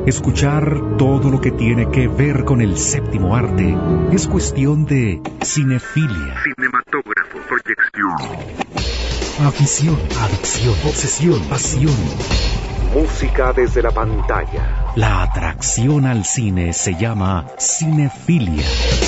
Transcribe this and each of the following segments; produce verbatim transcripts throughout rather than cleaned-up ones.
Escuchar todo lo que tiene que ver con el séptimo arte es cuestión de cinefilia. Cinematógrafo, proyección. Afición, adicción, obsesión, pasión. Música desde la pantalla. La atracción al cine se llama cinefilia.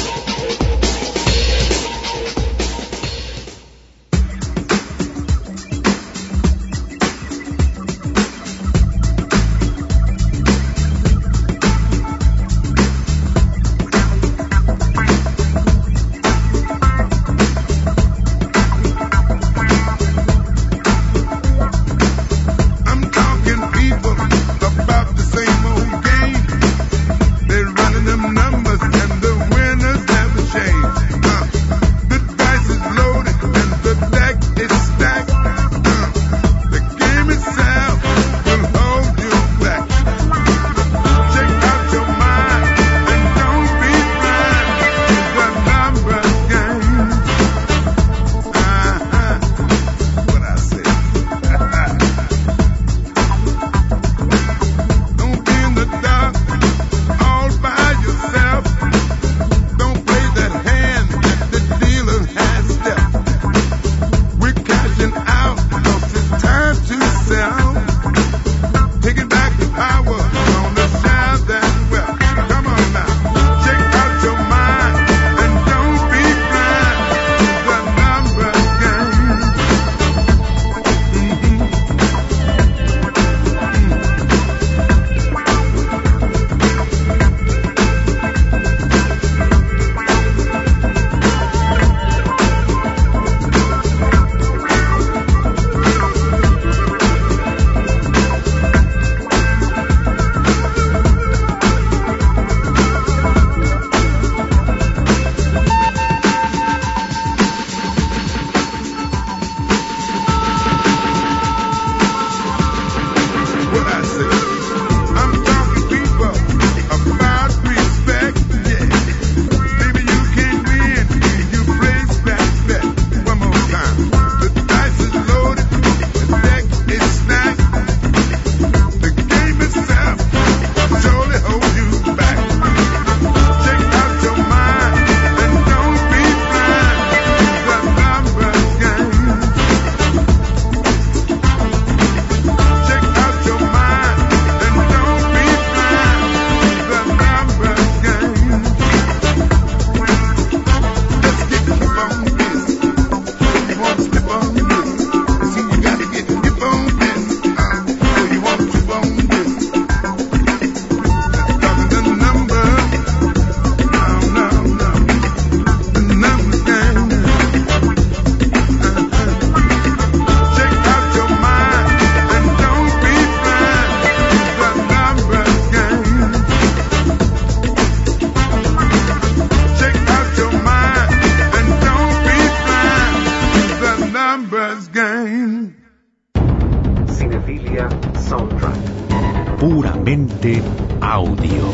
Puramente audio.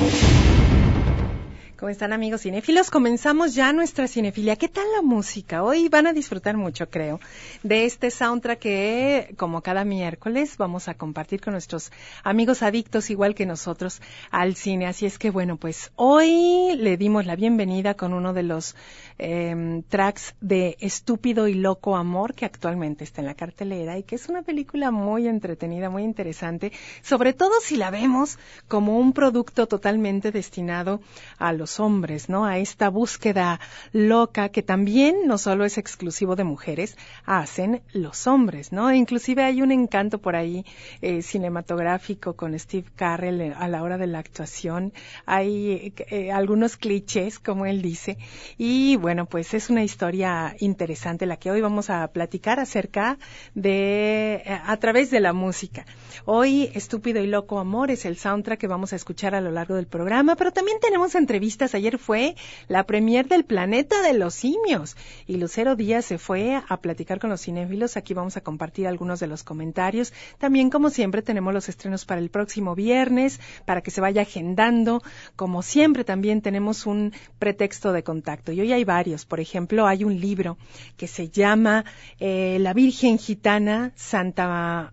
¿Cómo están, amigos cinéfilos? Comenzamos ya nuestra cinefilia. ¿Qué tal la música? Hoy van a disfrutar mucho, creo, de este soundtrack que, como cada miércoles, vamos a compartir con nuestros amigos adictos, igual que nosotros, al cine. Así es que, bueno, pues hoy le dimos la bienvenida con uno de los eh, tracks de Estúpido y Loco Amor, que actualmente está en la cartelera y que es una película muy entretenida, muy interesante, sobre todo si la vemos como un producto totalmente destinado a los hombres, ¿no? A esta búsqueda loca que también no solo es exclusivo de mujeres, hacen los hombres, ¿no? E inclusive hay un encanto por ahí eh, cinematográfico con Steve Carell a la hora de la actuación. Hay eh, algunos clichés, como él dice, y bueno, pues es una historia interesante la que hoy vamos a platicar acerca de, eh, a través de la música. Hoy, Estúpido y Loco Amor es el soundtrack que vamos a escuchar a lo largo del programa, pero también tenemos entrevistas. Ayer fue la premier del Planeta de los Simios y Lucero Díaz se fue a platicar con los cinéfilos. Aquí vamos a compartir algunos de los comentarios. También, como siempre, tenemos los estrenos para el próximo viernes, para que se vaya agendando. Como siempre, también tenemos un pretexto de contacto. Y hoy hay varios. Por ejemplo, hay un libro que se llama eh, La Virgen Gitana, Santa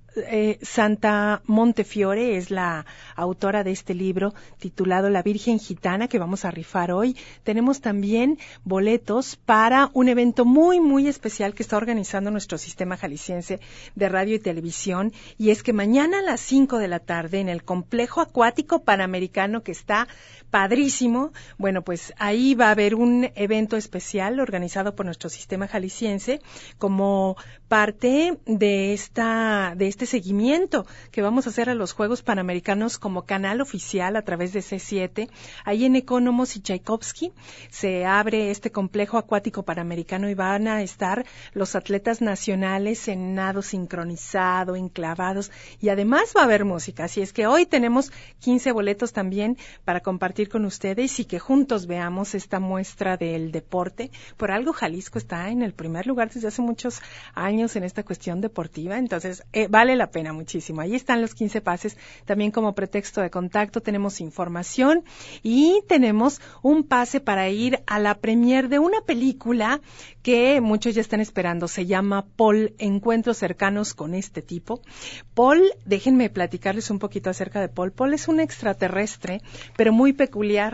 Eh, Santa Montefiore es la autora de este libro titulado La Virgen Gitana, que vamos a rifar hoy. Tenemos también boletos para un evento muy, muy especial que está organizando nuestro sistema jalisciense de radio y televisión, y es que mañana a las cinco de la tarde en el Complejo Acuático Panamericano, que está padrísimo, bueno, pues ahí va a haber un evento especial organizado por nuestro sistema jalisciense como parte de esta de este seguimiento que vamos a hacer a los Juegos Panamericanos como canal oficial a través de C siete. Ahí en Economos y Tchaikovsky se abre este complejo acuático panamericano y van a estar los atletas nacionales en nado sincronizado, enclavados, y además va a haber música. Así es que hoy tenemos quince boletos también para compartir con ustedes y que juntos veamos esta muestra del deporte. Por algo Jalisco está en el primer lugar desde hace muchos años en esta cuestión deportiva, entonces eh, vale la pena muchísimo. Ahí están los quince pases, también como pretexto de contacto tenemos información y tenemos un pase para ir a la premier de una película que muchos ya están esperando. Se llama Paul, Encuentros Cercanos con este tipo. Paul, déjenme platicarles un poquito acerca de Paul. Paul es un extraterrestre, pero muy peculiar.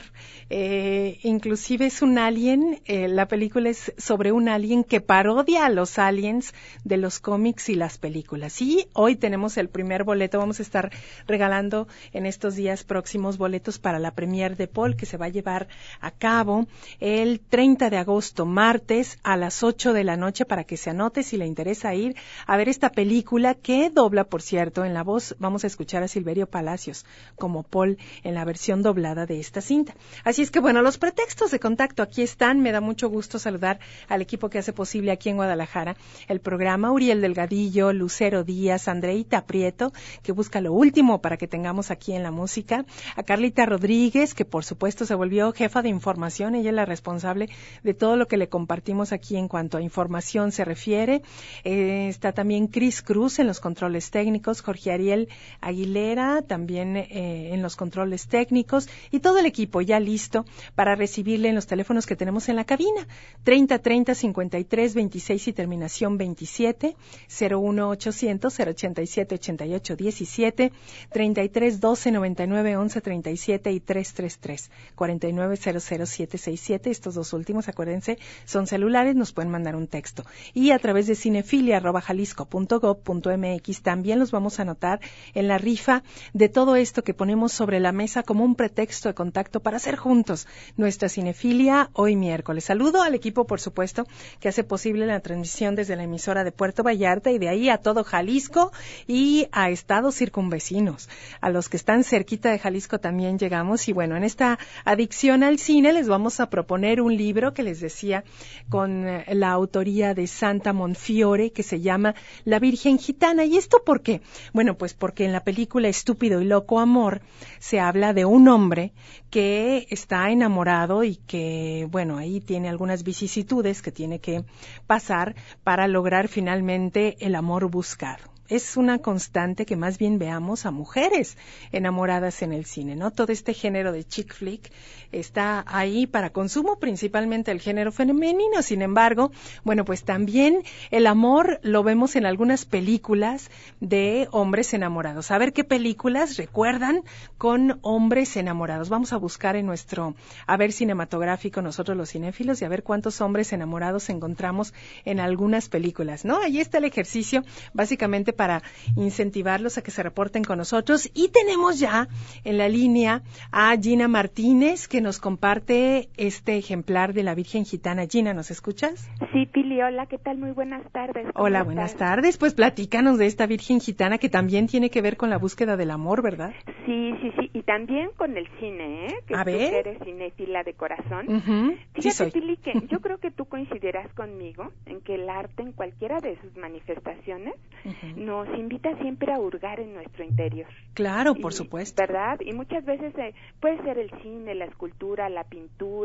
Eh, inclusive es un alien. Eh, la película es sobre un alien que parodia a los aliens de los cómics y las películas. Y hoy tenemos el primer boleto. Vamos a estar regalando en estos días próximos boletos para la premier de Paul, que se va a llevar a cabo el treinta de agosto, martes, a las ocho de la noche, para que se anote si le interesa ir a ver esta película, que dobla, por cierto, en la voz. Vamos a escuchar a Silverio Palacios como Paul en la versión doblada de esta cinta. Así es que, bueno, los pretextos de contacto aquí están. Me da mucho gusto saludar al equipo que hace posible aquí en Guadalajara el programa: Uriel Delgadillo, Lucero Díaz, Andreita Prieto, que busca lo último para que tengamos aquí en la música, a Carlita Rodríguez, que por supuesto se volvió jefa de información. Ella es la responsable de todo lo que le compartimos aquí en cuanto a información se refiere. Eh, está también Cris Cruz en los controles técnicos, Jorge Ariel Aguilera también eh, en los controles técnicos, y todo el equipo ya listo para recibirle en los teléfonos que tenemos en la cabina: treinta treinta cincuenta y tres veintiséis y terminación veintisiete, cero uno ochocientos cero ochenta y siete ochenta y ocho diecisiete, treinta y tres doce noventa y nueve once treinta y siete y tres tres tres cuarenta y nueve cero cero siete seis siete. Estos dos últimos, acuérdense, son celulares, nos pueden mandar un texto. Y a través de cinefilia arroba jalisco punto gob punto mx también los vamos a anotar en la rifa de todo esto que ponemos sobre la mesa como un pretexto de contacto para hacer juntos nuestra cinefilia hoy miércoles. Saludo al equipo, por supuesto, que hace posible la transmisión desde la emisora de Puerto Vallarta y de ahí a todo Jalisco y a estados circunvecinos. A los que están cerquita de Jalisco también llegamos. Y bueno, en esta adicción al cine les vamos a proponer un libro que les decía con la autoría de Santa Montefiore, que se llama La Virgen Gitana. ¿Y esto por qué? Bueno, pues porque en la película Estúpido y Loco Amor se habla de un hombre que está enamorado y que, bueno, ahí tiene algunas vicisitudes que tiene que pasar para lograr finalmente el amor buscado. Es una constante que más bien veamos a mujeres enamoradas en el cine, ¿no? Todo este género de chick flick está ahí para consumo, principalmente el género femenino. Sin embargo, bueno, pues también el amor lo vemos en algunas películas de hombres enamorados. A ver qué películas recuerdan con hombres enamorados. Vamos a buscar en nuestro haber cinematográfico nosotros los cinéfilos y a ver cuántos hombres enamorados encontramos en algunas películas, ¿no? Ahí está el ejercicio, básicamente para incentivarlos a que se reporten con nosotros. Y tenemos ya en la línea a Gina Martínez, que nos comparte este ejemplar de la Virgen Gitana. Gina, ¿nos escuchas? Sí, Pili, hola, ¿qué tal? Muy buenas tardes. Hola, buenas estás? tardes. Pues platícanos de esta Virgen Gitana que también tiene que ver con la búsqueda del amor, ¿verdad? Sí, sí, sí, y también con el cine, ¿eh? Que a tú ver. que eres cinéfila de corazón. Uh-huh. Fíjate, sí soy. Pili, que yo creo que tú coincidirás conmigo en que el arte en cualquiera de sus manifestaciones uh-huh. nos invita siempre a hurgar en nuestro interior. Claro, por y, supuesto. ¿Verdad? Y muchas veces eh, puede ser el cine, la escultura, la pintura,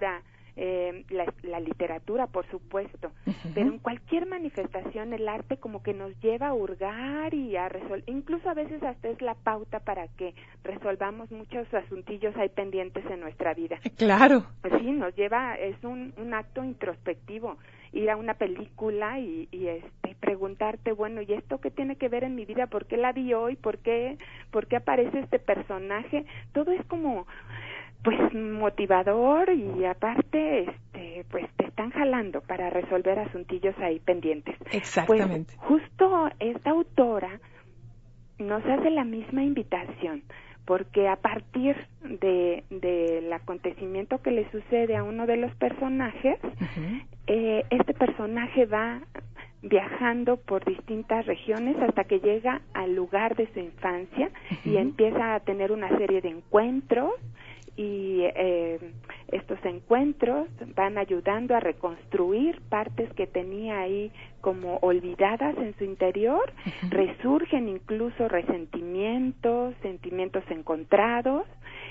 eh, la, la literatura, por supuesto, uh-huh. pero en cualquier manifestación el arte como que nos lleva a hurgar y a resolver, incluso a veces hasta es la pauta para que resolvamos muchos asuntillos ahí pendientes en nuestra vida. Claro. Pues sí, nos lleva, es un, un acto introspectivo, ir a una película y, y este preguntarte, bueno, ¿y esto qué tiene que ver en mi vida? ¿Por qué la vi hoy? ¿Por qué, por qué aparece este personaje? Todo es como pues motivador y aparte este pues te están jalando para resolver asuntillos ahí pendientes. Exactamente. Pues justo esta autora nos hace la misma invitación, porque a partir de del acontecimiento que le sucede a uno de los personajes, uh-huh. eh, este personaje va viajando por distintas regiones hasta que llega al lugar de su infancia uh-huh. y empieza a tener una serie de encuentros y eh, estos encuentros van ayudando a reconstruir partes que tenía ahí como olvidadas en su interior, uh-huh. resurgen incluso resentimientos, sentimientos encontrados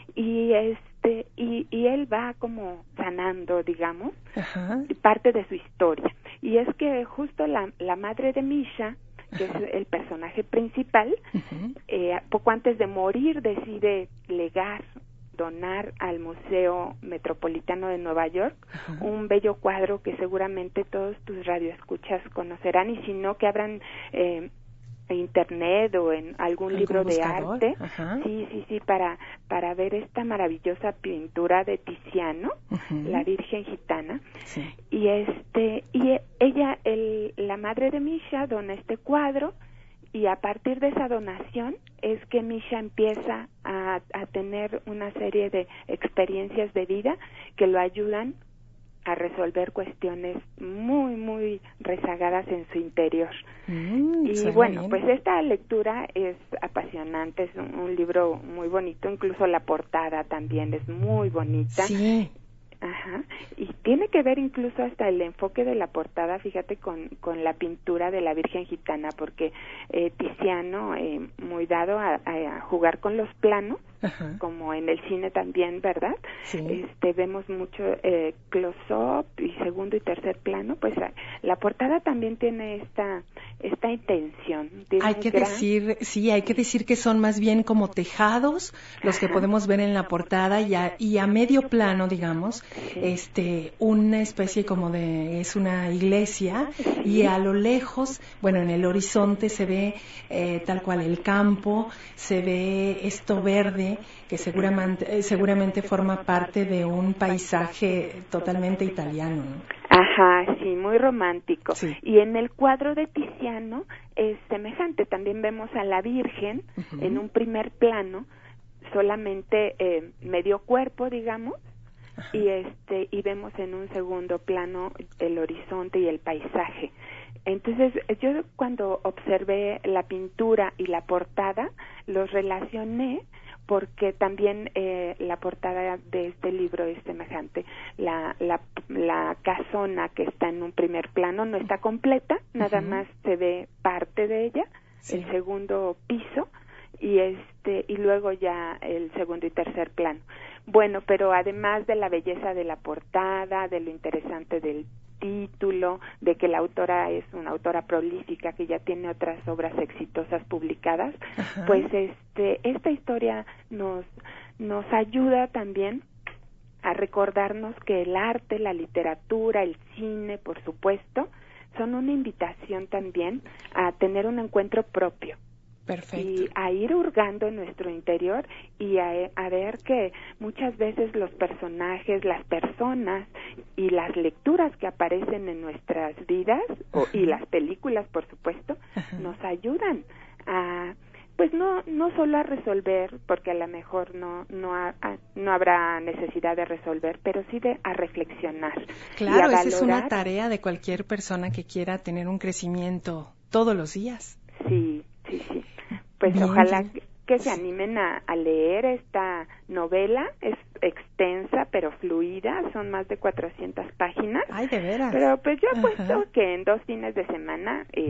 y este y, y él va como sanando, digamos, uh-huh. parte de su historia. Y es que justo la, la madre de Misha, que es el personaje principal, uh-huh. eh, poco antes de morir decide legar donar al Museo Metropolitano de Nueva York uh-huh. un bello cuadro que seguramente todos tus radioescuchas conocerán, y si no, que abran eh, internet o en algún libro buscador? de arte, uh-huh. sí, sí, sí, para para ver esta maravillosa pintura de Tiziano, uh-huh. la Virgen Gitana, sí. y este y ella, el, la madre de Misha, dona este cuadro. Y a partir de esa donación es que Misha empieza a, a tener una serie de experiencias de vida que lo ayudan a resolver cuestiones muy, muy rezagadas en su interior. Mm, y bueno, bien. Pues esta lectura es apasionante, es un, un libro muy bonito, incluso la portada también es muy bonita. Sí. Ajá, y tiene que ver incluso hasta el enfoque de la portada, fíjate, con, con la pintura de la Virgen Gitana, porque eh, Tiziano, eh, muy dado a, a jugar con los planos, ajá. como en el cine también, ¿verdad? Sí. Este, vemos mucho eh, close-up y segundo y tercer plano, pues la portada también tiene esta esta intención. Tiene hay que gran... decir, sí, hay que decir que son más bien como tejados los ajá. que podemos ver en la portada y a, y a medio plano, digamos, sí. este, una especie como de, es una iglesia sí. y a lo lejos, bueno, en el horizonte se ve eh, tal cual el campo, se ve esto verde que seguramente, eh, seguramente forma parte de un paisaje totalmente italiano, ¿no? Ajá, sí, muy romántico. Sí. Y en el cuadro de Tiziano es semejante, también vemos a la Virgen uh-huh. en un primer plano, solamente eh, medio cuerpo, digamos, uh-huh. y este y vemos en un segundo plano el horizonte y el paisaje. Entonces, yo cuando observé la pintura y la portada, los relacioné porque también eh, la portada de este libro es semejante. La, la, la casona que está en un primer plano no está completa, nada uh-huh. más se ve parte de ella, sí. el segundo piso, y este y luego ya el segundo y tercer plano. Bueno, pero además de la belleza de la portada, de lo interesante del título, de que la autora es una autora prolífica que ya tiene otras obras exitosas publicadas, ajá. pues este esta historia nos nos ayuda también a recordarnos que el arte, la literatura, el cine, por supuesto, son una invitación también a tener un encuentro propio. Perfecto. Y a ir hurgando en nuestro interior y a, a ver que muchas veces los personajes, las personas y las lecturas que aparecen en nuestras vidas o, y las películas, por supuesto, ajá. nos ayudan a, pues no no solo a resolver, porque a lo mejor no no ha, a, no habrá necesidad de resolver, pero sí de a reflexionar. Claro, y a esa es una tarea de cualquier persona que quiera tener un crecimiento todos los días. Sí, sí, sí. Pues bien, ojalá que, que se animen a, a leer esta novela. Es extensa pero fluida, son más de cuatrocientas páginas. Ay, de veras. Pero pues yo apuesto que en dos fines de semana eh,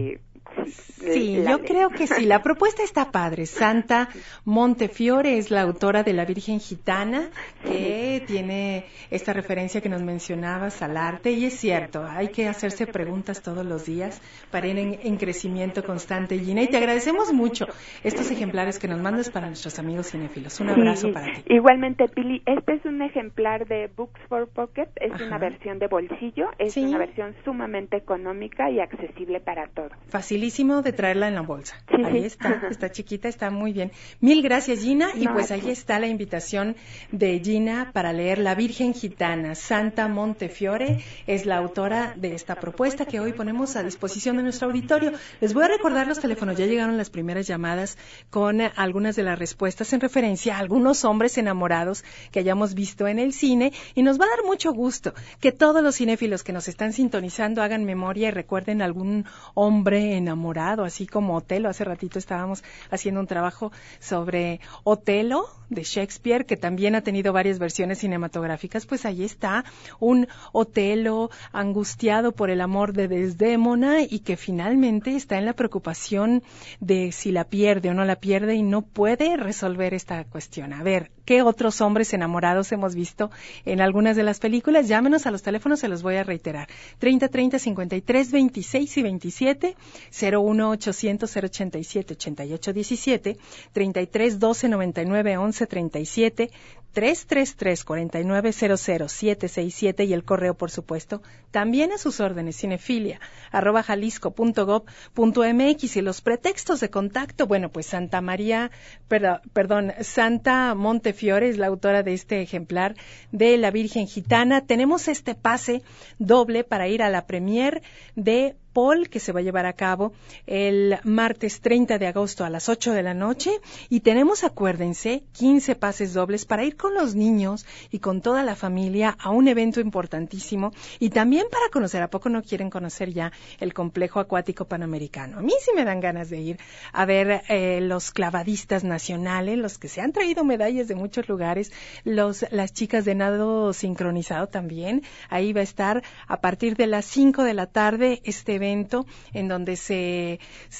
Sí, la yo ley. creo que sí. La propuesta está padre. Santa Montefiore es la autora de La Virgen Gitana, que tiene esta referencia que nos mencionabas al arte, y es cierto, hay que hacerse preguntas todos los días para ir en, en crecimiento constante, Gina, y te agradecemos mucho estos ejemplares que nos mandas para nuestros amigos cinéfilos. Un abrazo Sí, para ti. Igualmente, Pili, este es un ejemplar de Books for Pocket, es Ajá. una versión de bolsillo, es Sí. una versión sumamente económica y accesible para todos. Facilísimo de traerla en la bolsa. Sí, Ahí sí. está, está chiquita, está muy bien. Mil gracias, Gina, y No, pues a ahí ti. está la invitación de Gina para leer La Virgen Gitana. Santa Montefiore es la autora de esta propuesta que hoy ponemos a disposición de nuestro auditorio. Les voy a recordar los teléfonos, ya llegaron las primeras llamadas con eh, algunas de las respuestas en referencia a algunos hombres enamorados que hayamos visto en el cine, y nos va a dar mucho gusto que todos los cinéfilos que nos están sintonizando hagan memoria y recuerden algún hombre enamorado, así como Otelo. Hace ratito estábamos haciendo un trabajo sobre Otelo de Shakespeare, que también ha tenido varias versiones cinematográficas. Pues ahí está un Otelo angustiado por el amor de Desdémona y que finalmente está en la preocupación de si la pierde o no la pierde y no puede resolver esta cuestión. A ver, ¿qué otros hombres enamorados hemos visto en algunas de las películas? Llámenos a los teléfonos, se los voy a reiterar. treinta treinta cincuenta y tres veintiséis y veintisiete, cero uno ochocientos cero ochenta y siete ochenta y ocho diecisiete, treinta y tres doce noventa y nueve once treinta y siete, tres tres tres cuarenta y nueve cero cero siete seis siete, y el correo, por supuesto, también a sus órdenes, cinefilia arroba jalisco punto gob punto mx. Y los pretextos de contacto, bueno, pues Santa María, perdón, perdón, Santa Montefiore es la autora de este ejemplar de La Virgen Gitana. Tenemos este pase doble para ir a la premier de Paul, que se va a llevar a cabo el martes treinta de agosto a las ocho de la noche, y tenemos, acuérdense, quince pases dobles para ir con los niños y con toda la familia a un evento importantísimo, y también para conocer, ¿a poco no quieren conocer ya el complejo acuático panamericano? A mí sí me dan ganas de ir a ver eh, los clavadistas nacionales, los que se han traído medallas de muchos lugares, los las chicas de nado sincronizado también. Ahí va a estar a partir de las cinco de la tarde este evento en donde se,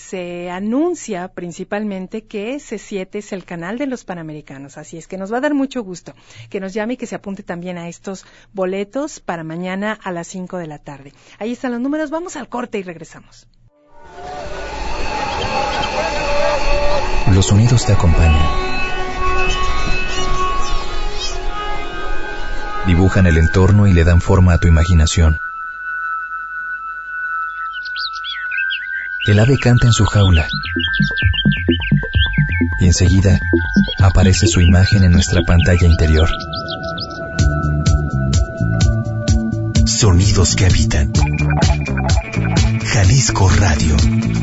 se anuncia principalmente que C siete es el canal de los Panamericanos. Así es que nos va a dar mucho gusto que nos llame y que se apunte también a estos boletos para mañana a las cinco de la tarde. Ahí están los números, vamos al corte y regresamos. Los sonidos te acompañan. Dibujan el entorno y le dan forma a tu imaginación. El ave canta en su jaula y enseguida aparece su imagen en nuestra pantalla interior. Sonidos que habitan. Jalisco Radio.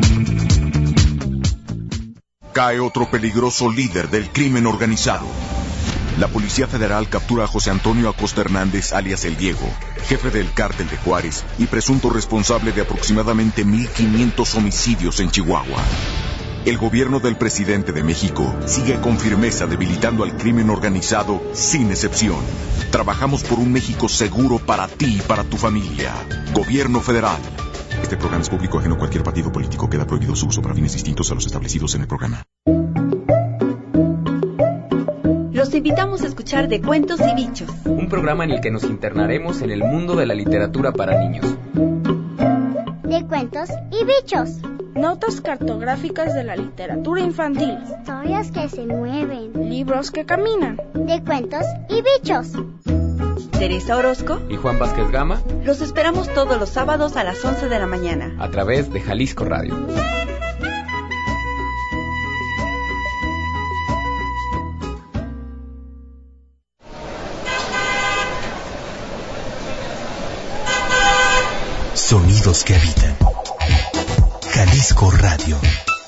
Cae otro peligroso líder del crimen organizado. La Policía Federal captura a José Antonio Acosta Hernández, alias El Diego, jefe del Cártel de Juárez y presunto responsable de aproximadamente mil quinientos homicidios en Chihuahua. El gobierno del presidente de México sigue con firmeza debilitando al crimen organizado sin excepción. Trabajamos por un México seguro para ti y para tu familia. Gobierno Federal. Este programa es público ajeno a cualquier partido político. Queda prohibido su uso para fines distintos a los establecidos en el programa. Los invitamos a escuchar De Cuentos y Bichos, un programa en el que nos internaremos en el mundo de la literatura para niños. De Cuentos y Bichos. Notas cartográficas de la literatura infantil. Historias que se mueven. Libros que caminan. De Cuentos y Bichos. Teresa Orozco y Juan Vázquez Gama los esperamos todos los sábados a las once de la mañana a través de Jalisco Radio. Sonidos que habitan. Jalisco Radio.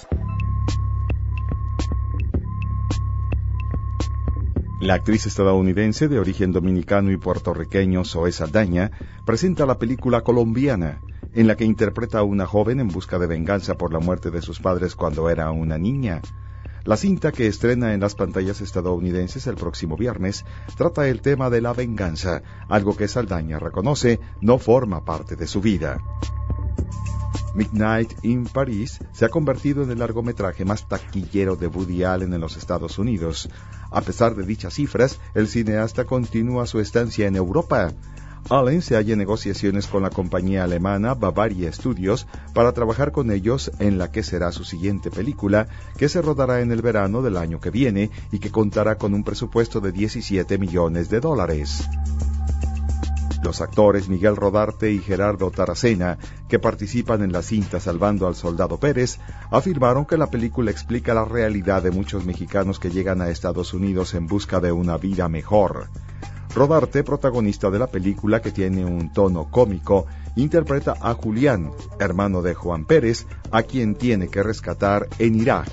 La actriz estadounidense de origen dominicano y puertorriqueño Zoe Saldaña presenta la película Colombiana, en la que interpreta a una joven en busca de venganza por la muerte de sus padres cuando era una niña. La cinta, que estrena en las pantallas estadounidenses el próximo viernes, trata el tema de la venganza, algo que Saldaña reconoce no forma parte de su vida. Midnight in Paris se ha convertido en el largometraje más taquillero de Woody Allen en los Estados Unidos. A pesar de dichas cifras, el cineasta continúa su estancia en Europa. Allen se halla en negociaciones con la compañía alemana Bavaria Studios para trabajar con ellos en la que será su siguiente película, que se rodará en el verano del año que viene y que contará con un presupuesto de diecisiete millones de dólares. Los actores Miguel Rodarte y Gerardo Taracena, que participan en la cinta Salvando al Soldado Pérez, afirmaron que la película explica la realidad de muchos mexicanos que llegan a Estados Unidos en busca de una vida mejor. Rodarte, protagonista de la película, que tiene un tono cómico, interpreta a Julián, hermano de Juan Pérez, a quien tiene que rescatar en Irak.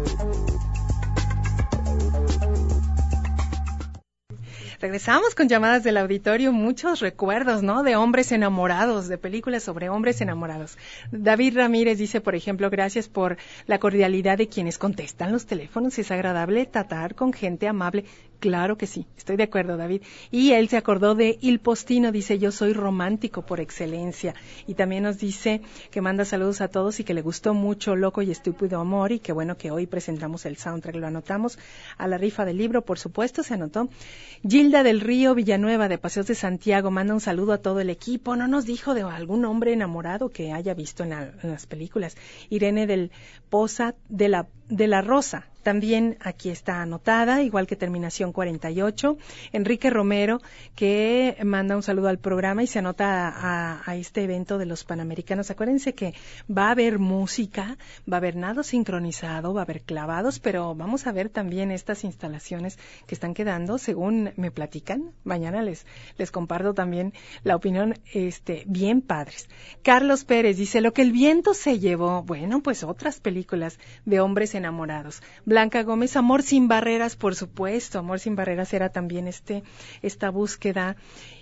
Regresamos con llamadas del auditorio, muchos recuerdos, ¿no? De hombres enamorados, de películas sobre hombres enamorados. David Ramírez dice, por ejemplo, gracias por la cordialidad de quienes contestan los teléfonos. Es agradable tratar con gente amable. Claro que sí, estoy de acuerdo, David. Y él se acordó de Il Postino, dice, yo soy romántico por excelencia. Y también nos dice que manda saludos a todos y que le gustó mucho Loco y Estúpido Amor, y que bueno que hoy presentamos el soundtrack, lo anotamos a la rifa del libro, por supuesto, se anotó. Gilda del Río Villanueva, de Paseos de Santiago, manda un saludo a todo el equipo. No nos dijo de algún hombre enamorado que haya visto en, la, en las películas. Irene del Poza de la, de la Rosa, también aquí está anotada, igual que terminación cuarenta y ocho. Enrique Romero, que manda un saludo al programa y se anota a, a, a este evento de los Panamericanos. Acuérdense que va a haber música, va a haber nado sincronizado, va a haber clavados, pero vamos a ver también estas instalaciones que están quedando, según me platican. Mañana les, les comparto también la opinión, este, bien padres. Carlos Pérez dice, lo que el viento se llevó, bueno, pues otras películas de hombres enamorados. Blanca Gómez, Amor sin barreras, por supuesto, Amor sin barreras era también este esta búsqueda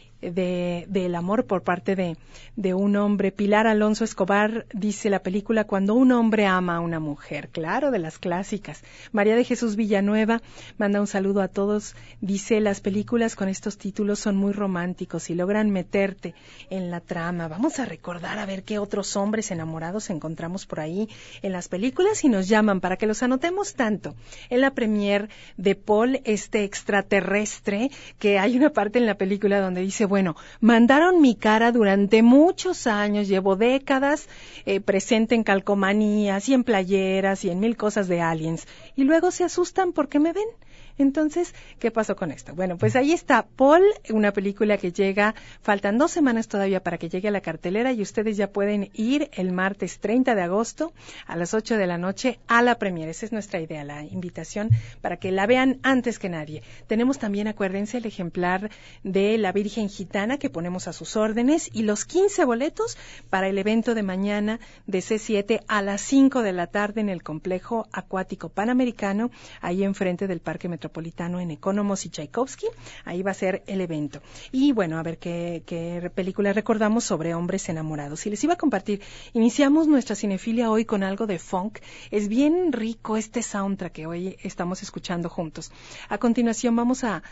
de del amor por parte de, de un hombre. Pilar Alonso Escobar dice la película Cuando un hombre ama a una mujer, claro, de las clásicas. María de Jesús Villanueva manda un saludo a todos, dice las películas con estos títulos son muy románticos y logran meterte en la trama. Vamos a recordar a ver qué otros hombres enamorados encontramos por ahí en las películas y nos llaman para que los anotemos tanto. En la premier de Paul, este extraterrestre, que hay una parte en la película donde dice, bueno, mandaron mi cara durante muchos años, llevo décadas eh, presente en calcomanías y en playeras y en mil cosas de aliens, y luego se asustan porque me ven. Entonces, ¿qué pasó con esto? Bueno, pues ahí está Paul, una película que llega, faltan dos semanas todavía para que llegue a la cartelera y ustedes ya pueden ir el martes treinta de agosto a las ocho de la noche a la premier. Esa es nuestra idea, la invitación para que la vean antes que nadie. Tenemos también, acuérdense, el ejemplar de La Virgen Gitana que ponemos a sus órdenes y los quince boletos para el evento de mañana de C siete a las cinco de la tarde en el Complejo Acuático Panamericano, ahí enfrente del Parque Metropolitano en Economos y Tchaikovsky. Ahí va a ser el evento. Y bueno, a ver qué, qué película recordamos sobre hombres enamorados. Y les iba a compartir, iniciamos nuestra cinefilia hoy con algo de funk. Es bien rico este soundtrack que hoy estamos escuchando juntos. A continuación vamos a,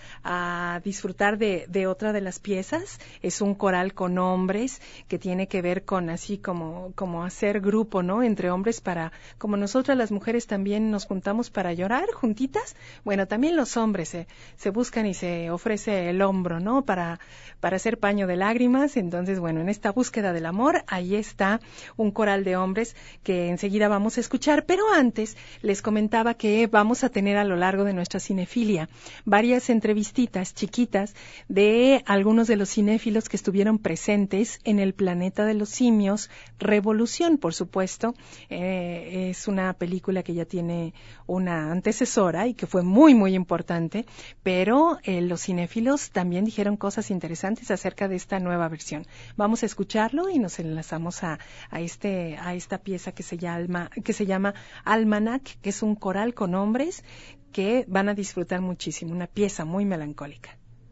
a disfrutar de, de otra de las piezas. Es un coral con hombres que tiene que ver con así como, como hacer grupo, ¿no? Entre hombres para, como nosotras las mujeres también nos juntamos para llorar juntitas. Bueno, también los hombres se, se buscan y se ofrece el hombro, ¿no? Para, para hacer paño de lágrimas. Entonces, bueno, en esta búsqueda del amor, ahí está un coral de hombres que enseguida vamos a escuchar. Pero antes, les comentaba que vamos a tener a lo largo de nuestra cinefilia varias entrevistitas chiquitas de algunos de los cinéfilos que estuvieron presentes en El Planeta de los Simios, Revolución, por supuesto. Eh, es una película que ya tiene una antecesora y que fue muy, muy importante, pero eh, los cinéfilos también dijeron cosas interesantes acerca de esta nueva versión. Vamos a escucharlo y nos enlazamos a, a este a esta pieza que se llama que se llama Almanac, que es un coral con hombres que van a disfrutar muchísimo, una pieza muy melancólica.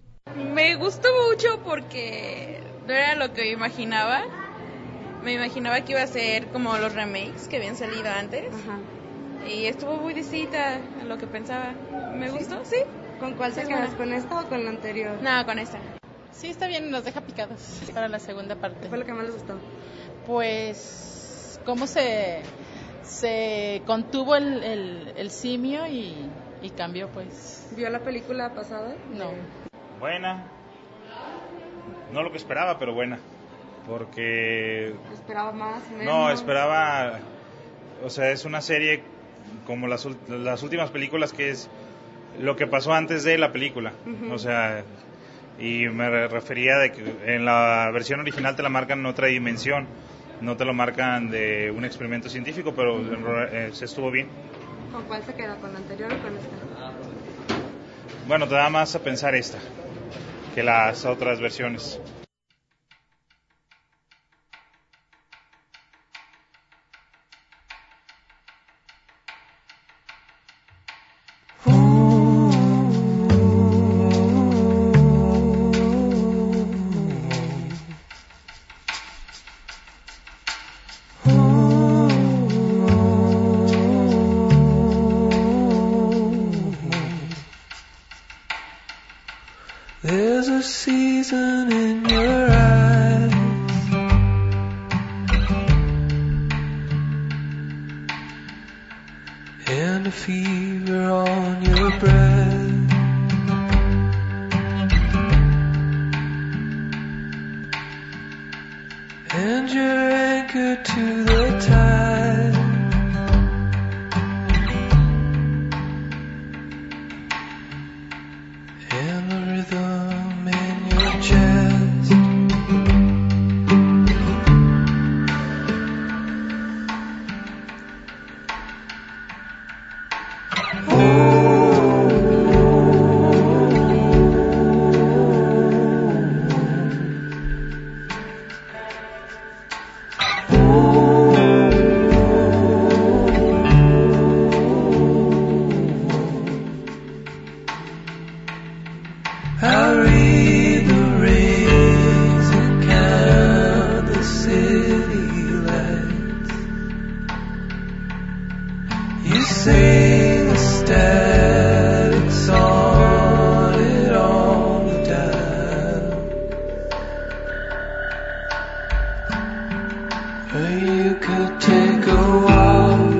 Me gustó mucho porque no era lo que me imaginaba. Me imaginaba que iba a ser como los remakes que habían salido antes. Ajá. Y estuvo muy distinta a lo que pensaba. ¿Me gustó? Sí. ¿Con cuál te quedas? ¿Con esta o con la anterior? No, con esta. Sí, está bien, nos deja picados para la segunda parte. ¿Qué fue lo que más les gustó? Pues cómo se, se contuvo el, el, el simio y, y cambió, pues. ¿Vio la película pasada? No. Buena. No lo que esperaba, pero buena. Porque... ¿Esperaba más? Menos? No, esperaba... O sea, es una serie como las, las últimas películas, que es lo que pasó antes de la película. Uh-huh. O sea, y me refería de que en la versión original te la marcan en otra dimensión, no te lo marcan de un experimento científico, pero uh-huh. eh, se estuvo bien. ¿Con cuál se queda? ¿Con la anterior o con esta? Bueno, te da más a pensar esta que las otras versiones. There's a season in your eyes, and a fever on your breath, and you're anchored to the tide. And the rhythm in your chest, I read the rings and count the city lights. You sing a static sonnet on the dial, or you could take a walk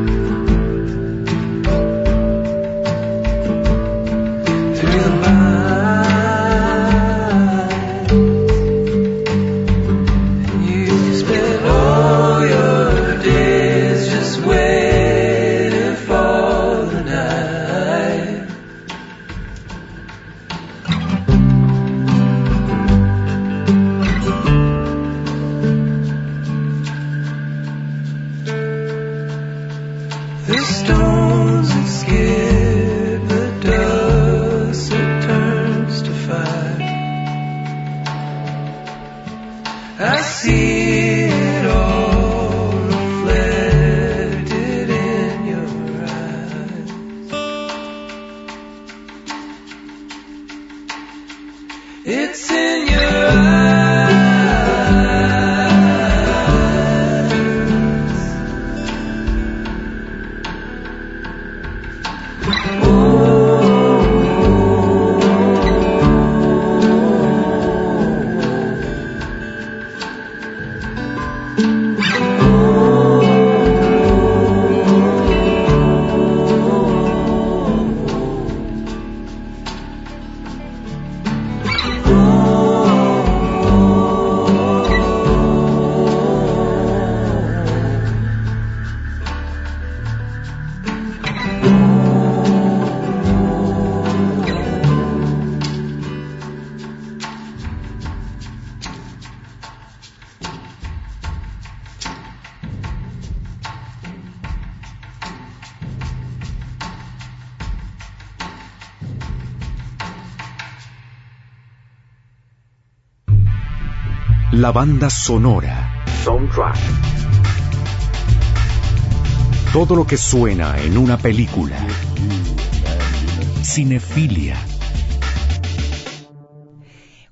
through the mind. The stones that skip the dust that turns to fire, I see it all reflected in your eyes. It's in your eyes. La banda sonora. Soundtrack. Todo lo que suena en una película. Cinefilia.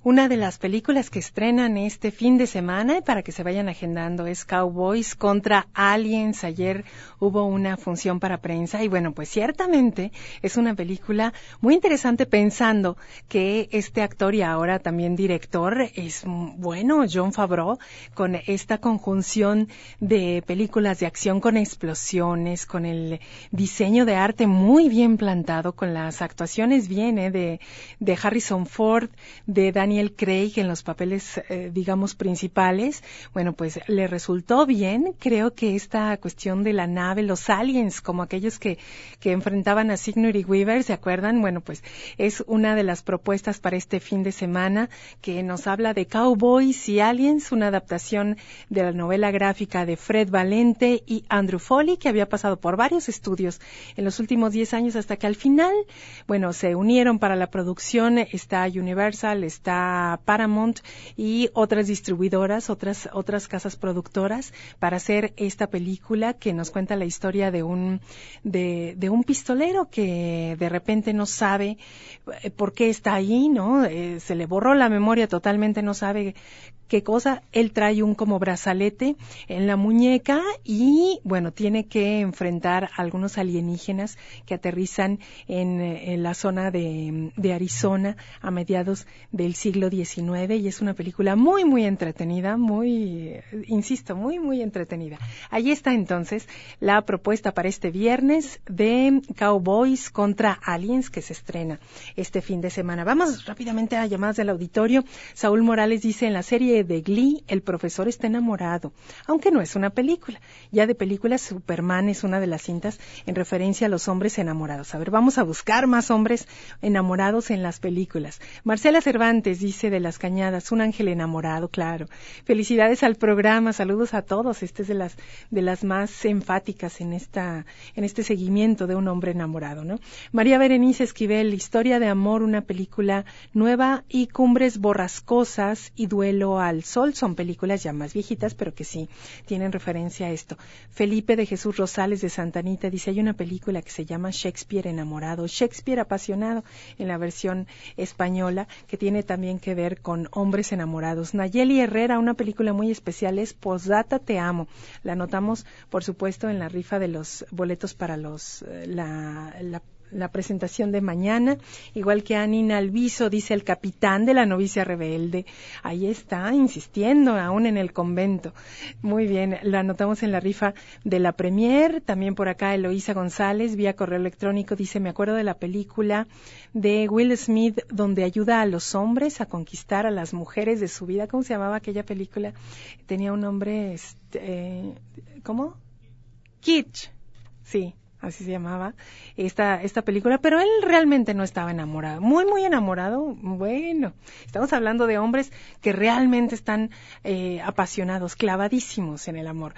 Una de las películas que estrenan este fin de semana, y para que se vayan agendando, es Cowboys contra Aliens. Ayer hubo una función para prensa y bueno, pues ciertamente es una película muy interesante, pensando que este actor y ahora también director es, bueno, Jon Favreau, con esta conjunción de películas de acción con explosiones, con el diseño de arte muy bien plantado, con las actuaciones bien eh, de, de Harrison Ford, de Daniel Daniel Craig en los papeles, eh, digamos, principales. Bueno, pues le resultó bien. Creo que esta cuestión de la nave, los aliens, como aquellos que, que enfrentaban a Sigourney Weaver, ¿se acuerdan? Bueno, pues es una de las propuestas para este fin de semana, que nos habla de Cowboys y Aliens, una adaptación de la novela gráfica de Fred Valente y Andrew Foley, que había pasado por varios estudios en los últimos diez años, hasta que al final, bueno, se unieron para la producción. Está Universal, está Paramount y otras distribuidoras, otras otras casas productoras, para hacer esta película que nos cuenta la historia de un de, de un pistolero que de repente no sabe por qué está ahí, ¿no? Eh, se le borró la memoria totalmente, no sabe qué cosa. Él trae un como brazalete en la muñeca y, bueno, tiene que enfrentar a algunos alienígenas que aterrizan en, en la zona de, de Arizona a mediados del siglo diecinueve, y es una película muy, muy entretenida, muy, insisto, muy, muy entretenida. Ahí está entonces la propuesta para este viernes de Cowboys contra Aliens, que se estrena este fin de semana. Vamos rápidamente a llamadas del auditorio. Saúl Morales dice: en la serie de Glee, el profesor está enamorado, aunque no es una película. Ya de películas, Superman es una de las cintas en referencia a los hombres enamorados. A ver, vamos a buscar más hombres enamorados en las películas. Marcela Cervantes dice: de Las Cañadas, un ángel enamorado, claro. Felicidades al programa, saludos a todos. Esta es de las de las más enfáticas en esta en este seguimiento de un hombre enamorado, ¿no? María Berenice Esquivel: Historia de amor, una película nueva, y Cumbres borrascosas y Duelo al sol son películas ya más viejitas, pero que sí tienen referencia a esto. Felipe de Jesús Rosales de Santa Anita dice: hay una película que se llama Shakespeare enamorado, Shakespeare apasionado en la versión española, que tiene también que ver con hombres enamorados. Nayeli Herrera: una película muy especial es Postdata Te Amo. La anotamos, por supuesto, en la rifa de los boletos para los la, la la presentación de mañana. Igual que Anina Alviso dice: El capitán de la novicia rebelde. Ahí está, insistiendo aún en el convento. Muy bien, la anotamos en la rifa de la premier. También por acá Eloísa González, vía correo electrónico, dice: me acuerdo de la película de Will Smith donde ayuda a los hombres a conquistar a las mujeres de su vida. ¿Cómo se llamaba aquella película? Tenía un nombre, este, eh, ¿cómo? Kitsch. Sí, así se llamaba esta esta película, pero él realmente no estaba enamorado, muy muy enamorado. Bueno, estamos hablando de hombres que realmente están eh, apasionados, clavadísimos en el amor.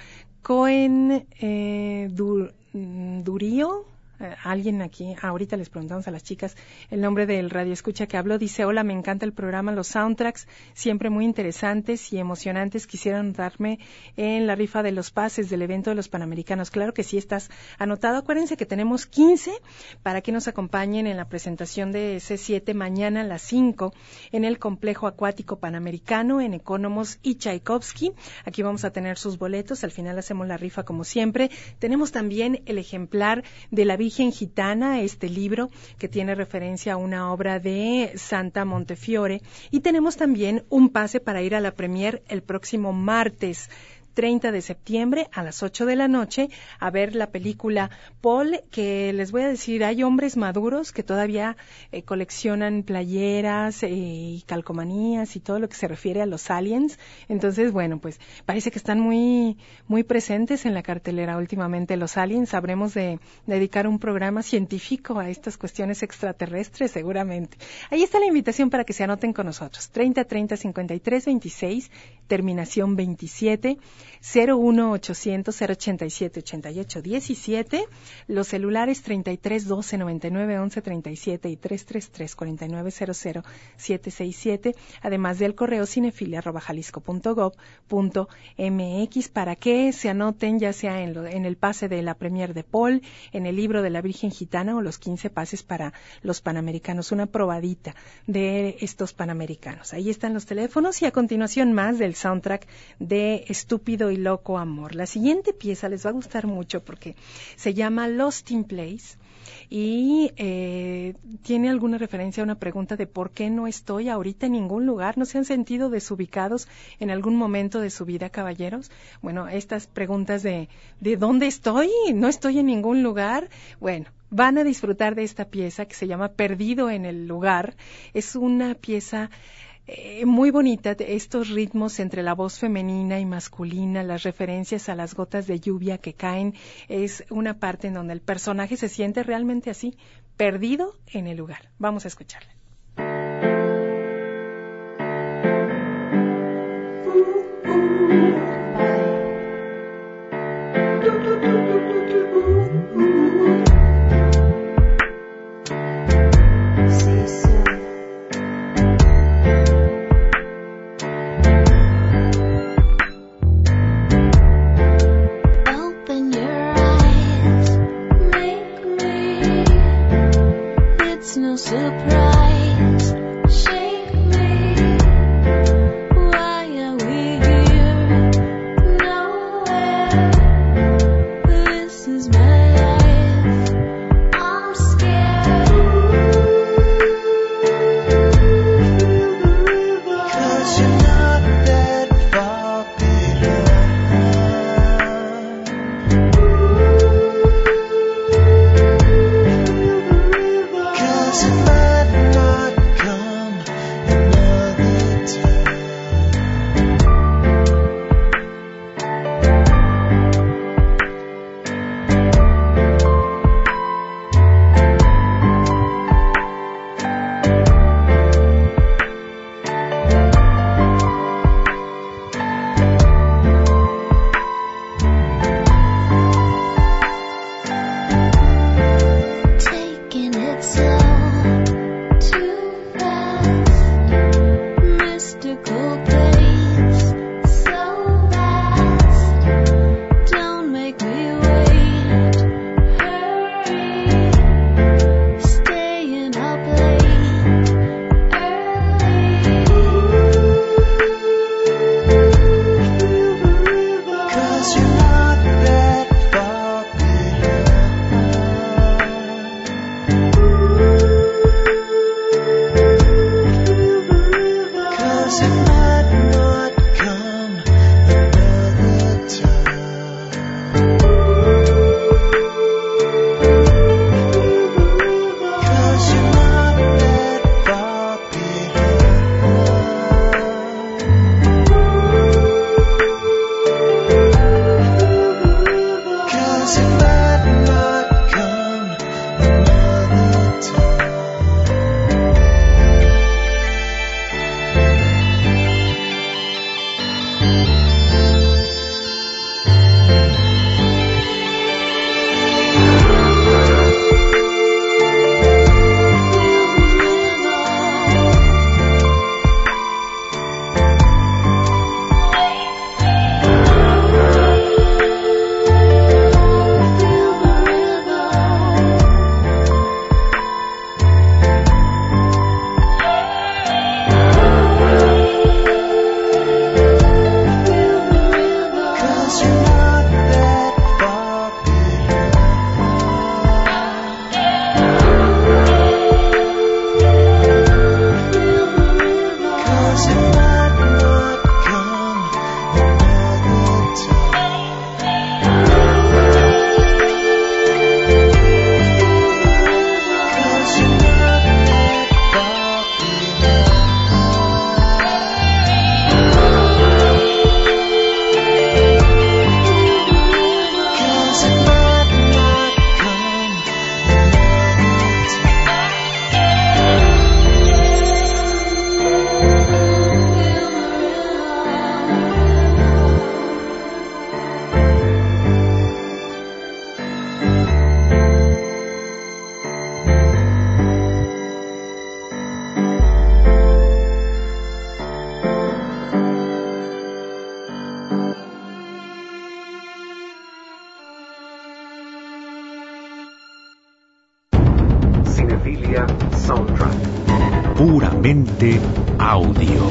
Cohen eh, Dur, Durío, eh, alguien aquí, ahorita les preguntamos a las chicas el nombre del radio escucha que habló, dice: hola, me encanta el programa, los soundtracks siempre muy interesantes y emocionantes, quisiera anotarme en la rifa de los pases del evento de los Panamericanos. Claro que sí, estás anotado. Acuérdense que tenemos quince para que nos acompañen en la presentación de C siete mañana a las cinco en el Complejo Acuático Panamericano en Economos y Tchaikovsky. Aquí vamos a tener sus boletos, al final hacemos la rifa como siempre. Tenemos también el ejemplar de La Virgen Gitana, este libro que tiene referencia a una obra de Santa Montefiore, y tenemos también un pase para ir a la premier el próximo martes treinta de septiembre a las ocho de la noche a ver la película Paul, que les voy a decir, hay hombres maduros que todavía eh, coleccionan playeras eh, y calcomanías y todo lo que se refiere a los aliens. Entonces, bueno, pues parece que están muy muy presentes en la cartelera últimamente los aliens. Habremos de dedicar un programa científico a estas cuestiones extraterrestres seguramente. Ahí está la invitación para que se anoten con nosotros. treinta treinta cincuenta y tres veintiséis terminación veintisiete, cero uno ochocientos cero ochenta y siete ochenta y ocho diecisiete, los celulares treinta y tres doce noventa y nueve once treinta y siete y tres tres tres cuarenta y nueve cero cero siete seis siete, además del correo cinefilia arroba jalisco punto gob punto mx, para que se anoten ya sea en, lo, en el pase de la premier de Paul, en el libro de la Virgen Gitana o los quince pases para los Panamericanos, una probadita de estos Panamericanos. Ahí están los teléfonos y a continuación más del soundtrack de Estúpido y Loco Amor. La siguiente pieza les va a gustar mucho porque se llama Lost in Place y eh, tiene alguna referencia a una pregunta de por qué no estoy ahorita en ningún lugar. ¿No se han sentido desubicados en algún momento de su vida, caballeros? Bueno, estas preguntas de ¿de dónde estoy? ¿No estoy en ningún lugar? Bueno, van a disfrutar de esta pieza que se llama Perdido en el Lugar. Es una pieza Eh, muy bonita, estos ritmos entre la voz femenina y masculina, las referencias a las gotas de lluvia que caen, es una parte en donde el personaje se siente realmente así, perdido en el lugar. Vamos a escucharla. No surprise, shake me. Why are we here? Nowhere. This is my life. I'm scared. 'Cause you're not that far behind. 'Cause it might not come another time. Taking it slow. Soundtrack. Puramente audio.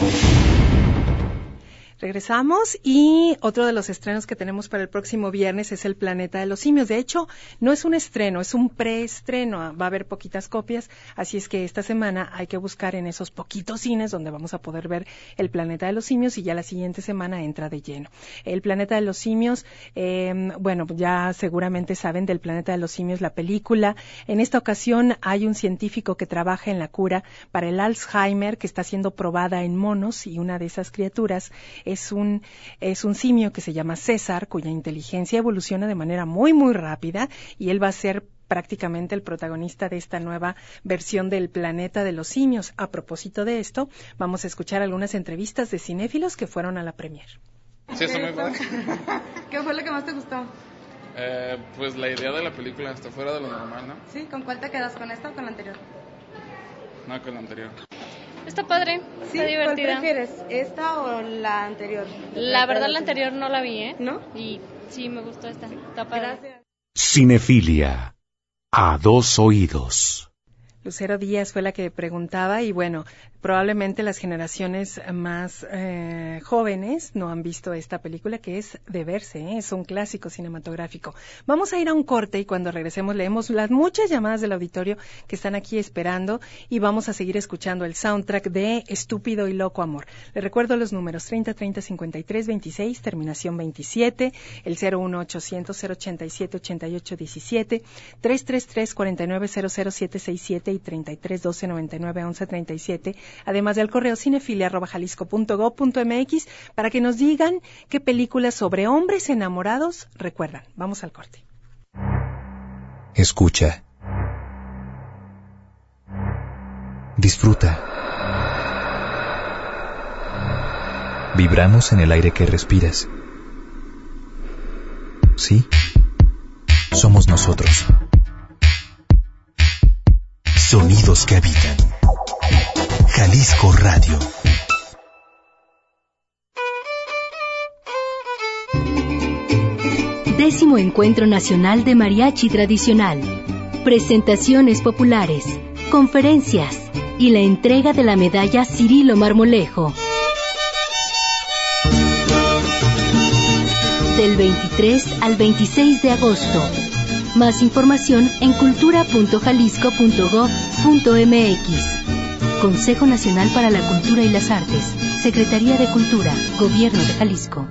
Regresamos y otro de los estrenos que tenemos para el próximo viernes es El Planeta de los Simios. De hecho, no es un estreno, es un preestreno. Va a haber poquitas copias, así es que esta semana hay que buscar en esos poquitos cines donde vamos a poder ver El Planeta de los Simios y ya la siguiente semana entra de lleno. El Planeta de los Simios, eh, bueno, ya seguramente saben del Planeta de los Simios, la película. En esta ocasión hay un científico que trabaja en la cura para el Alzheimer que está siendo probada en monos y una de esas criaturas es un, es un simio que se llama César, cuya inteligencia evoluciona de manera muy, muy rápida y él va a ser prácticamente el protagonista de esta nueva versión del Planeta de los Simios. A propósito de esto, vamos a escuchar algunas entrevistas de cinéfilos que fueron a la premier. Sí, está muy padre. ¿Qué fue lo que más te gustó? Eh, pues la idea de la película está fuera de lo normal, ¿no? Sí, ¿con cuál te quedas? ¿Con esta o con la anterior? No, con la anterior. Está padre, ¿Sí? está divertida. ¿Cuál prefieres, esta o la anterior? La verdad la anterior no la vi, ¿eh? ¿No? Y sí, me gustó esta, está padre. Gracias. Cinefilia. A dos oídos. Lucero Díaz fue la que preguntaba y bueno, probablemente las generaciones más eh, jóvenes no han visto esta película que es de verse, ¿eh? Es un clásico cinematográfico. Vamos a ir a un corte y cuando regresemos leemos las muchas llamadas del auditorio que están aquí esperando y vamos a seguir escuchando el soundtrack de Estúpido y Loco Amor. Les recuerdo los números treinta, treinta, cincuenta y tres, veintiséis, terminación veintisiete, el cero uno ochocientos, cero ochenta y siete, ochenta y ocho diecisiete, tres tres tres, cuarenta y nueve, cero cero siete seis siete y treinta y tres, doce, noventa y nueve, once, treinta y siete, además del correo cinefilia arroba jalisco punto gob punto mx para que nos digan qué películas sobre hombres enamorados recuerdan. Vamos al corte. Escucha. Disfruta. Vibramos en el aire que respiras. Sí, somos nosotros. Sonidos que habitan. Jalisco Radio. Décimo Encuentro Nacional de Mariachi Tradicional. Presentaciones populares, conferencias y la entrega de la medalla Cirilo Marmolejo. Del veintitrés al veintiséis de agosto. Más información en cultura punto jalisco punto gob punto mx. Consejo Nacional para la Cultura y las Artes. Secretaría de Cultura. Gobierno de Jalisco.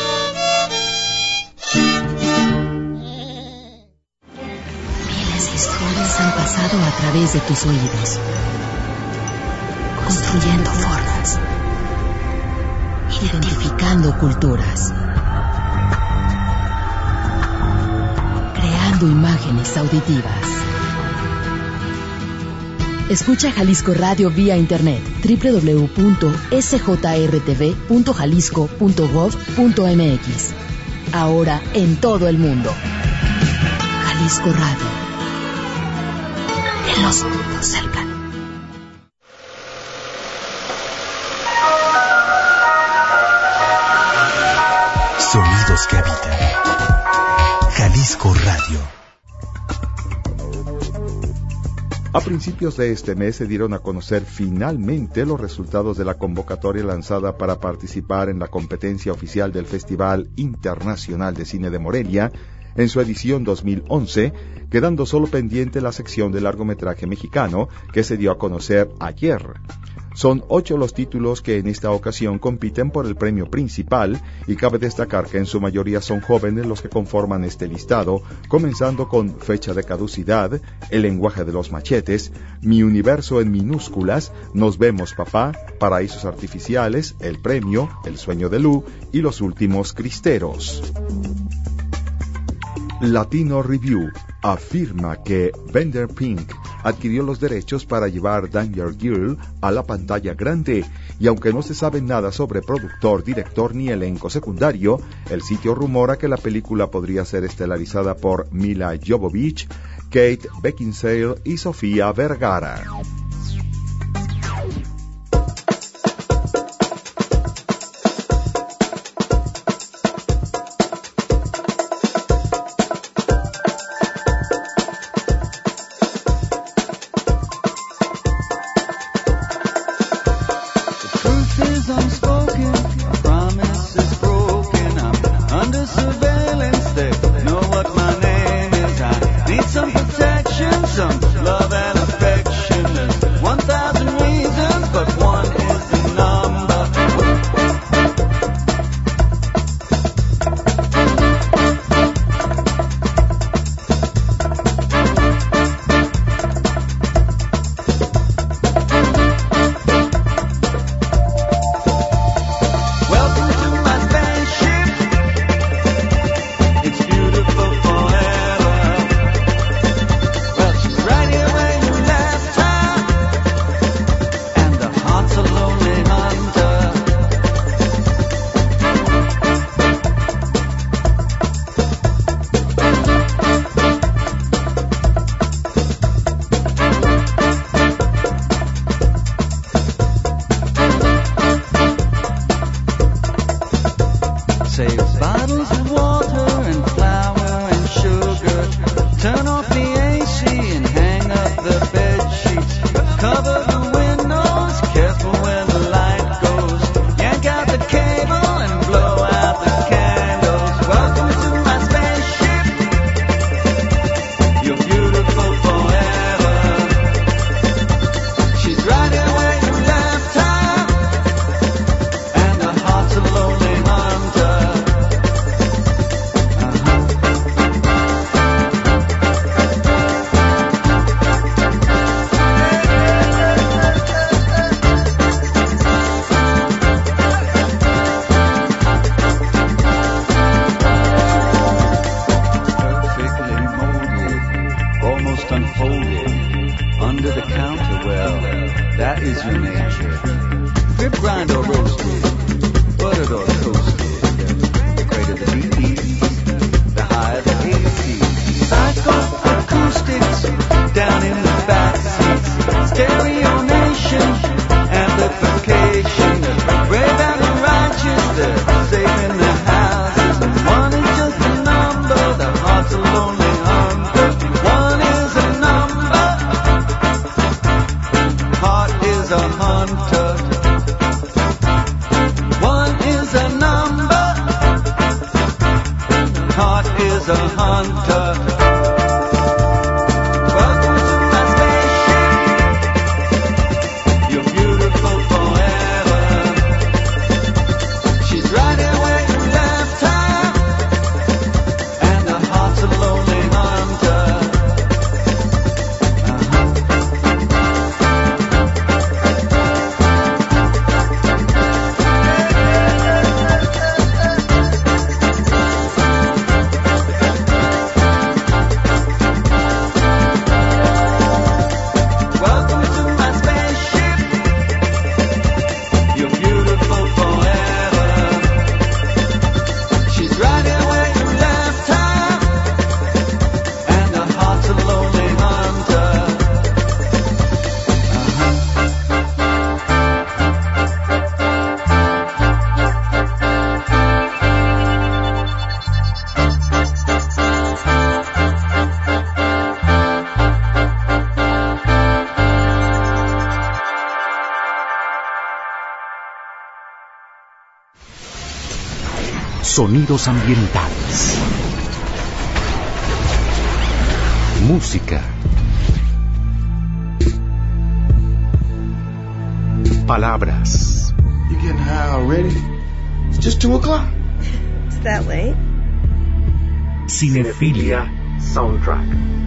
Miles de historias han pasado a través de tus oídos. Construyendo formas. Identificando culturas. Creando imágenes auditivas. Escucha Jalisco Radio vía internet doble u doble u doble u punto s j r t v punto jalisco punto gob punto mx. Ahora en todo el mundo. Jalisco Radio. En los mundos cercanos. Sonidos que habitan. Jalisco Radio. A principios de este mes se dieron a conocer finalmente los resultados de la convocatoria lanzada para participar en la competencia oficial del Festival Internacional de Cine de Morelia en su edición dos mil once, quedando solo pendiente la sección de largometraje mexicano que se dio a conocer ayer. Son ocho los títulos que en esta ocasión compiten por el premio principal y cabe destacar que en su mayoría son jóvenes los que conforman este listado, comenzando con Fecha de caducidad, El lenguaje de los machetes, Mi universo en minúsculas, Nos vemos papá, Paraísos artificiales, El premio, El sueño de Lu y Los últimos cristeros. Latino Review afirma que Vanderpink adquirió los derechos para llevar Danger Girl a la pantalla grande y aunque no se sabe nada sobre productor, director ni elenco secundario, el sitio rumora que la película podría ser estelarizada por Mila Jovovich, Kate Beckinsale y Sofía Vergara. that is your nature. Rib grind or roasted, buttered or toasted. The greater the B E, the higher the A C. Psycho acoustics down in the back seats. Stereo nation, amplification. The brave and the righteous, they're safe in their houses. And one is just a number, the heart's a lonely hunger. One is a number, heart is a hunter. One is a number, heart is a hunter. Sonidos ambientales. Música. Palabras. You getting high already? It's just two o'clock. Is that late? Cinefilia Soundtrack.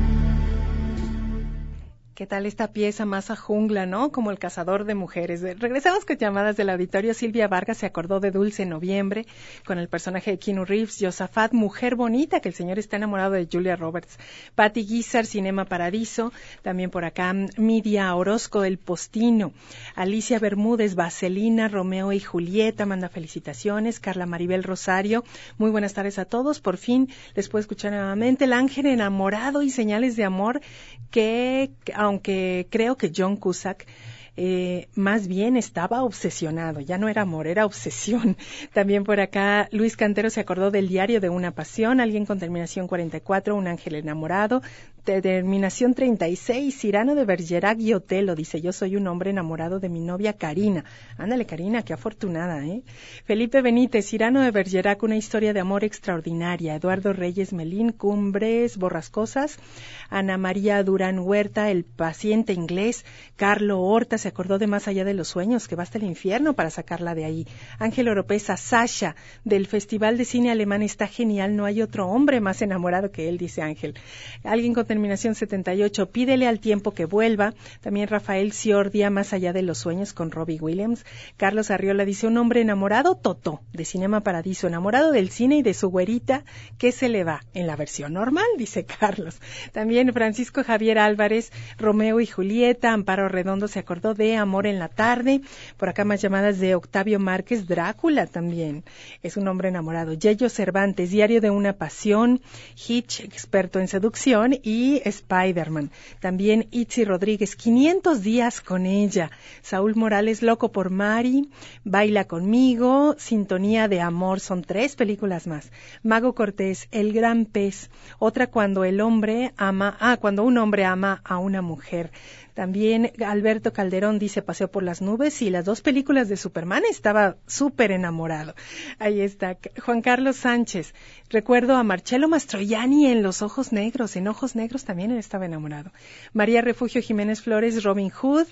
¿Qué tal esta pieza más a jungla, no? Como el cazador de mujeres. Regresamos con llamadas del auditorio. Silvia Vargas se acordó de Dulce Noviembre con el personaje de Keanu Reeves. Josafat, Mujer Bonita, que el señor está enamorado de Julia Roberts. Patti Guizar, Cinema Paradiso. También por acá, Midia Orozco, El Postino. Alicia Bermúdez, Vaselina, Romeo y Julieta, manda felicitaciones. Carla Maribel Rosario, muy buenas tardes a todos. Por fin les puedo escuchar nuevamente. El ángel enamorado y señales de amor que... aunque creo que John Cusack eh, más bien estaba obsesionado, ya no era amor, era obsesión. También por acá Luis Cantero se acordó del Diario de una Pasión, alguien con terminación cuarenta y cuatro, Un ángel enamorado, de terminación treinta y seis, Cyrano de Bergerac y Otelo, dice, yo soy un hombre enamorado de mi novia Karina. Ándale Karina, qué afortunada, ¿eh? Felipe Benítez, Cyrano de Bergerac, una historia de amor extraordinaria. Eduardo Reyes Melín, Cumbres Borrascosas. Ana María Durán Huerta, El paciente inglés. Carlo Horta se acordó de Más allá de los sueños, que va hasta el infierno para sacarla de ahí. Ángel Oropesa, Sasha, del Festival de Cine Alemán, está genial, no hay otro hombre más enamorado que él, dice Ángel. Alguien con terminación setenta y ocho, Pídele al tiempo que vuelva. También Rafael Ciordia, Más allá de los sueños, con Robbie Williams. Carlos Arriola dice, un hombre enamorado, Totó, de Cinema Paradiso, enamorado del cine y de su güerita, ¿qué se le va? En la versión normal, dice Carlos. También Francisco Javier Álvarez, Romeo y Julieta. Amparo Redondo se acordó de Amor en la tarde. Por acá más llamadas de Octavio Márquez, Drácula también, es un hombre enamorado. Yello Cervantes, Diario de una Pasión. Hitch, experto en seducción, y Spider-Man. También Itzi Rodríguez, quinientos días con ella. Saúl Morales, Loco por Mari, Baila conmigo, Sintonía de amor, son tres películas más. Mago Cortés, El gran pez, otra cuando el hombre ama, ah, cuando un hombre ama a una mujer. También Alberto Calderón dice Paseo por las nubes, y las dos películas de Superman, estaba súper enamorado. Ahí está. Juan Carlos Sánchez, recuerdo a Marcello Mastroianni en Los ojos negros, en Ojos negros también él estaba enamorado. María Refugio Jiménez Flores, Robin Hood,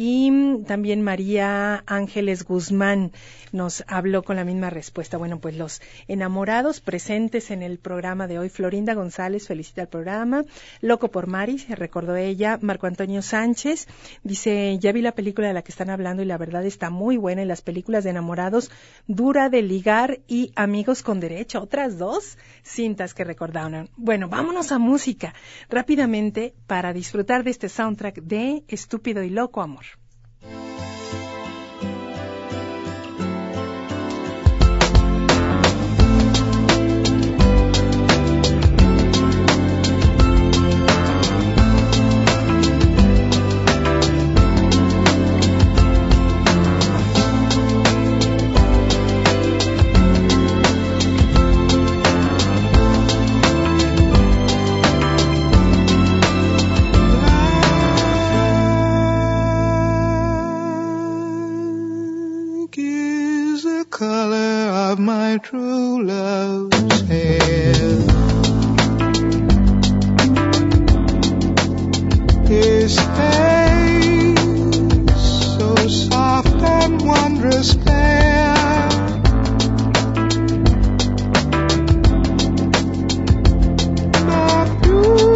y también María Ángeles Guzmán nos habló con la misma respuesta. Bueno, pues los enamorados presentes en el programa de hoy. Florinda González felicita el programa. Loco por Mari, se recordó ella. Marco Antonio Sánchez dice, ya vi la película de la que están hablando y la verdad está muy buena, y las películas de enamorados, Dura de ligar y Amigos con derecho, otras dos cintas que recordaron. Bueno, vámonos a música rápidamente para disfrutar de este soundtrack de Estúpido y Loco Amor. my true love's hair. His face, so soft and wondrous fair. But you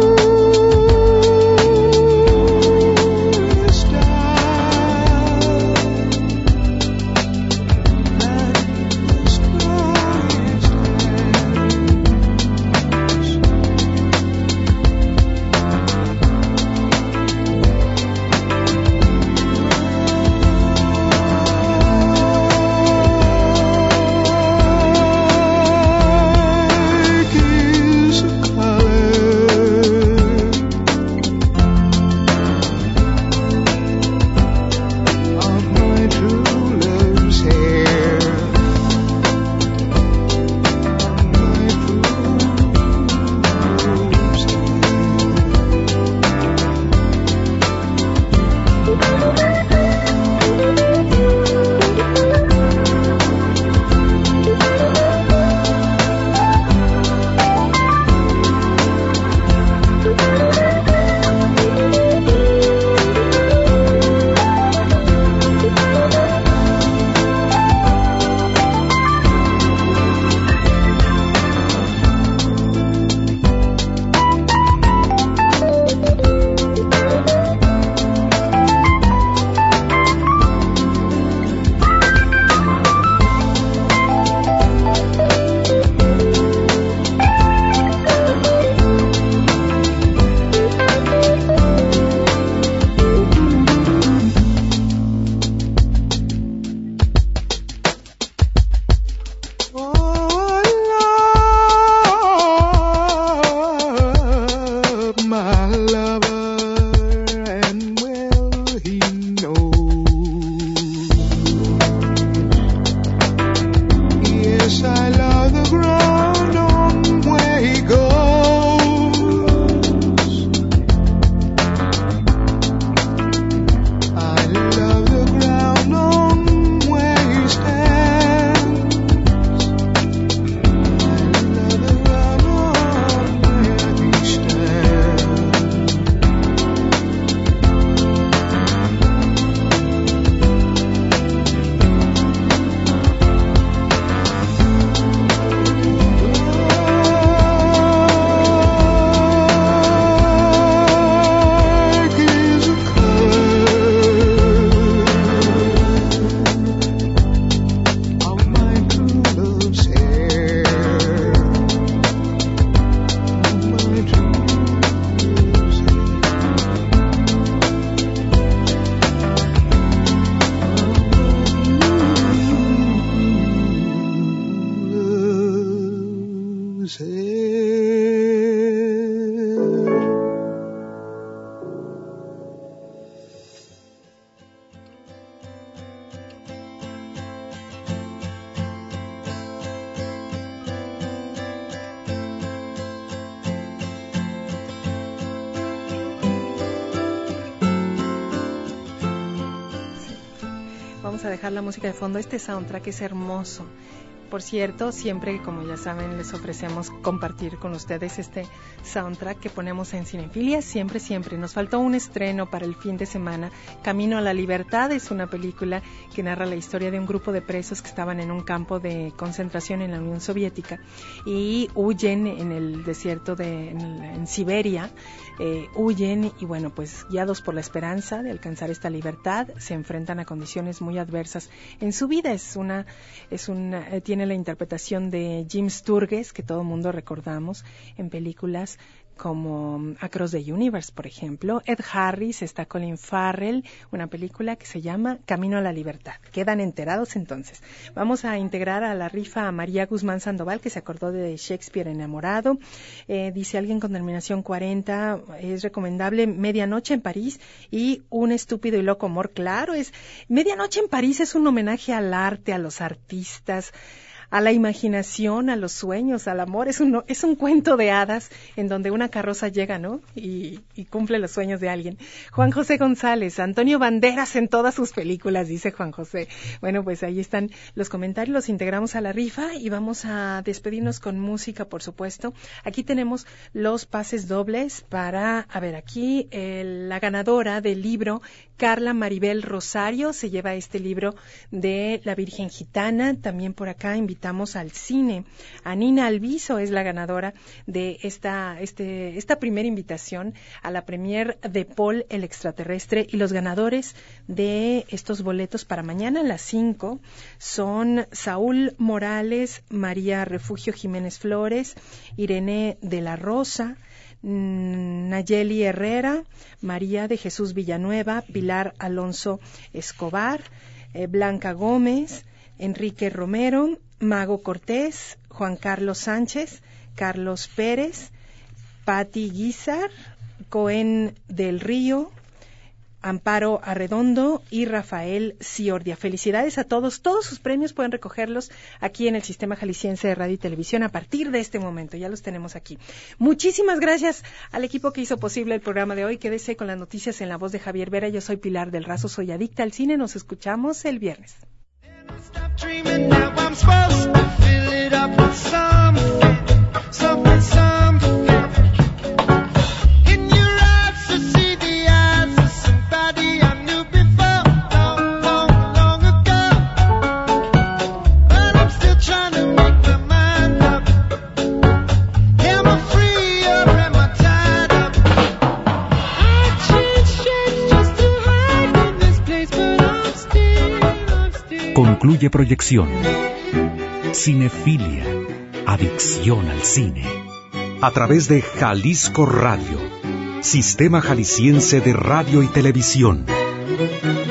Vamos a dejar la música de fondo. Este soundtrack es hermoso. Por cierto, siempre, como ya saben, les ofrecemos compartir con ustedes este soundtrack que ponemos en Cinefilia, siempre, siempre. Nos faltó un estreno para el fin de semana. Camino a la Libertad es una película que narra la historia de un grupo de presos que estaban en un campo de concentración en la Unión Soviética y huyen en el desierto de en, en Siberia, eh, huyen y bueno, pues guiados por la esperanza de alcanzar esta libertad, se enfrentan a condiciones muy adversas en su vida. Es una, es una, eh, tiene la interpretación de Jim Sturgess, que todo el mundo recordamos en películas como Across the Universe, por ejemplo. Ed Harris, está Colin Farrell, una película que se llama Camino a la Libertad. Quedan enterados entonces. Vamos a integrar a la rifa a María Guzmán Sandoval, que se acordó de Shakespeare enamorado. Eh, dice alguien con terminación cuarenta, es recomendable Medianoche en París y Un estúpido y loco amor. Claro, es Medianoche en París es un homenaje al arte, a los artistas, a la imaginación, a los sueños, al amor. Es un, es un cuento de hadas en donde una carroza llega, ¿no? Y, y cumple los sueños de alguien. Juan José González, Antonio Banderas en todas sus películas, dice Juan José. Bueno, pues ahí están los comentarios, los integramos a la rifa y vamos a despedirnos con música, por supuesto. Aquí tenemos los pases dobles para, a ver, aquí el, la ganadora del libro, Carla Maribel Rosario, se lleva este libro de La Virgen Gitana. También por acá invitamos al cine. A Nina Alviso es la ganadora de esta, este, esta primera invitación a la premier de Paul el Extraterrestre. Y los ganadores de estos boletos para mañana a las cinco son Saúl Morales, María Refugio Jiménez Flores, Irene de la Rosa, Nayeli Herrera, María de Jesús Villanueva, Pilar Alonso Escobar, eh, Blanca Gómez, Enrique Romero, Mago Cortés, Juan Carlos Sánchez, Carlos Pérez, Patti Guizar, Cohen del Río, Amparo Arredondo y Rafael Ciordia. Felicidades a todos. Todos sus premios pueden recogerlos aquí en el Sistema Jalisciense de Radio y Televisión a partir de este momento. Ya los tenemos aquí. Muchísimas gracias al equipo que hizo posible el programa de hoy. Quédese con las noticias en la voz de Javier Vera. Yo soy Pilar del Razo, soy adicta al cine. Nos escuchamos el viernes. Concluye Proyección. Cinefilia. Adicción al cine. A través de Jalisco Radio. Sistema Jalisciense de Radio y Televisión.